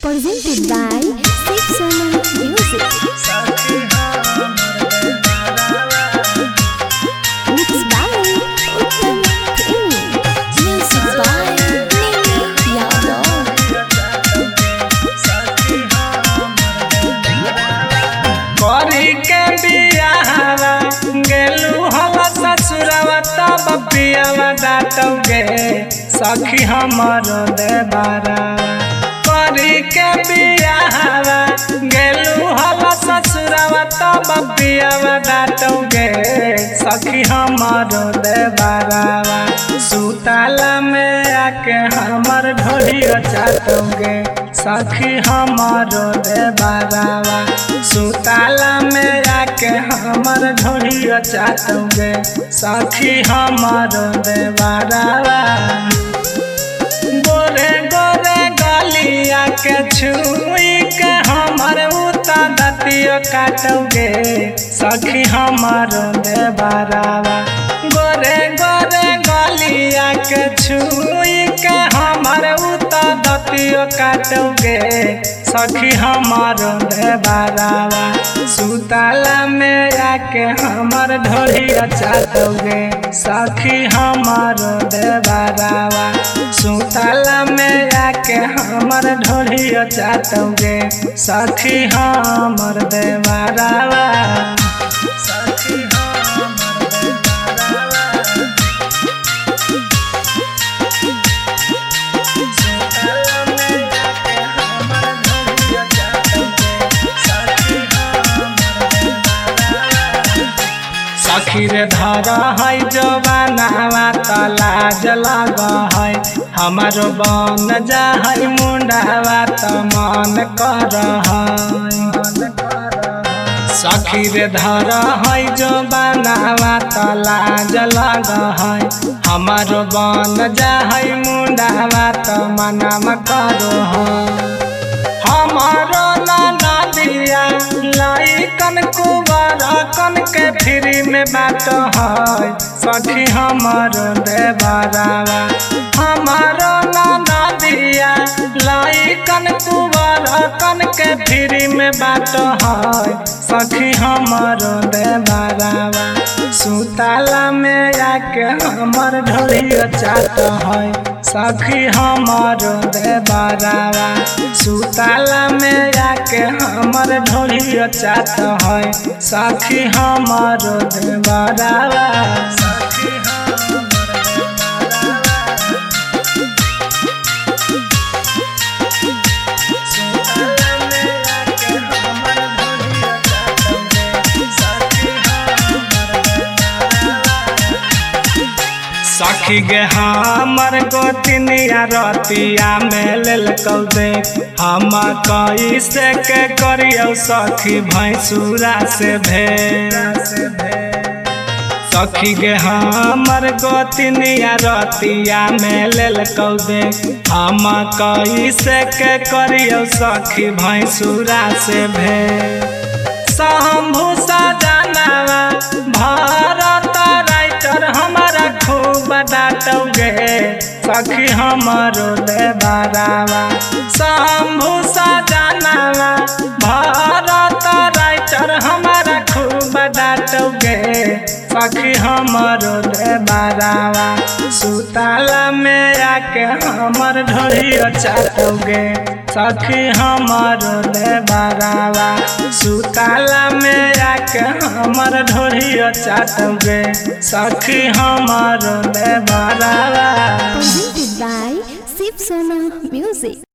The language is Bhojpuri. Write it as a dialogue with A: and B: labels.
A: Presented by Six Summer Music. Mixed by Uttam Premi. Music by Nini Yadav.
B: करी के बियाहवा गेलू हला ससुरवा तब पियावा डाटोगे सखी हमरो देबारा। करी के बियाहवा गेलू हला ससुरवा तब पियावा डाटोगे सखी हमरो देबारा। सुताला में आके हमर ढोलिया चाटोगे सखी हमरो देबारा। सुताला में आके हमर ढोलिया चाटोगे सखी हमरो देबारा। गोरे गोरे गलिया के छुई के हमर उता दतिया काटोगे सखी हमरो देबारा। गोरे गोरे गलिया के छुई के हमर उता दतिया काटोगे सखी हमरो देबारा। सुताला में आके हमर ढोलिया चाटोगे सखी हमरो देबारा। सुताला में आके हमर ढोलिया चाटोगे सखी हमर देबारा। सखी हमर देबारा। सुताला में आके हमर ढोलिया चाटोगे सखी हमर देबारा। सखी रे धारा है जवानावा तलाज लग है हमारो बन जा है मुंडावा त मन कर है। सखी रे धारा है जवानावा तलाज लग है हमारो बन जा है मुंडावा त मनम करो है। हमारो नाना दिया लाइकन कुवारा कन के फ्री में बात है सखी हमरो देबारा। हमारो नाना दिया लाइकन कुवारा कन के फ्री में बात है सखी हमरो देबारा। सुताला में आके हमर ढोलिया चाट है सखी हमरो देबारा। सुताला में आके हमर ढोलिया चाट है सखी हमरो देबारा। सखी हमर देबारा। सुताला में आके हमर ढोलिया चाटोगे सखी हमर देबारा। सखी गे हमर गोतनिया रतिया में लेलकौ देख हम कैसे के करियौ सखी भैंसुरा से भेड़। सखी गे हमर गोतनिया रतिया में लेलकौ देख हम कैसे के करियौ सखी भैंसुरा से भेड़। शंभू सजनवा भारत राइटर हमारा खूब डाटोगे सखी हमरो देबारा। शंभू सजनवा भारत राइटर हमारा खूब डाटोगे सखी हमरो देबारा। सुताला में आके हमर ढोलिया चाटोगे सखी हमरो देबारा। सुताला में आके हमर ढोलिया चाटोगे सखी हमरो देबारा।
A: Presented by Six Summer Music.